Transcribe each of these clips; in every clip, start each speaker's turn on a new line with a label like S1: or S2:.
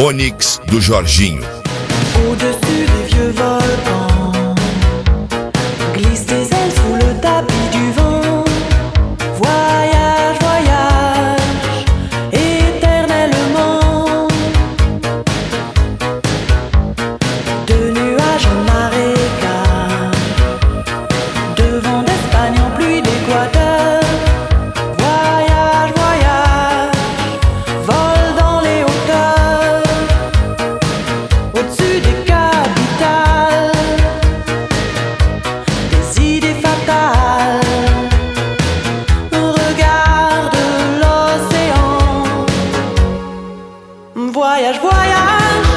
S1: Onyx do Jorginho.
S2: Au-dessus des vieux volcans, glisse tes ailes sous le tapis du vent. Voyage, voyage, éternellement. De nuages en marécage, de vent d'Espagne en pluie d'Équateur. Voyage, voyage, vole dans les hauteurs. Au-dessus des capitales, des idées fatales. Regarde l'océan. Voyage, voyage,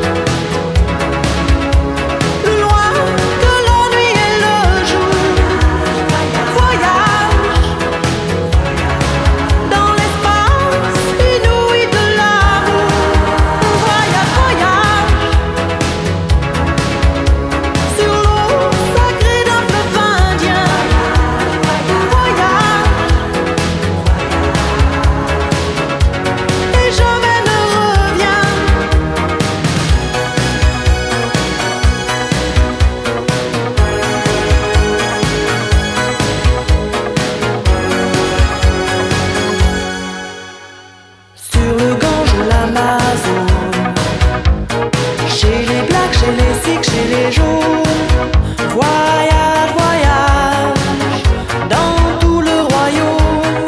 S2: plus loin que la nuit et le jour. Voyage dans l'espace inouï de l'amour. Voyage, voyage sur l'eau sacrée d'un fleuve indien. Voyage et jamais ne reviens. Sur le Gange ou l'Amazone, chez les Blacks, chez les Sikhs, chez les Jaunes. Voyage, voyage dans tout le royaume.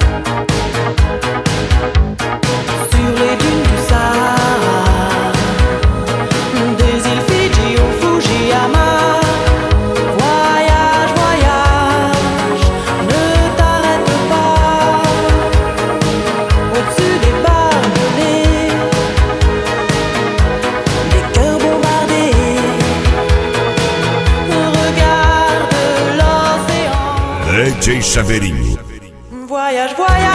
S2: Sur les dunes du Sahara, des îles Fidji au Fujiyama. Voyage, voyage, ne t'arrête pas. Au-dessus des barbelés, des cœurs bombardés. Regarde l'océan.
S1: DJ Chaveirinho.
S2: Voyage, voyage.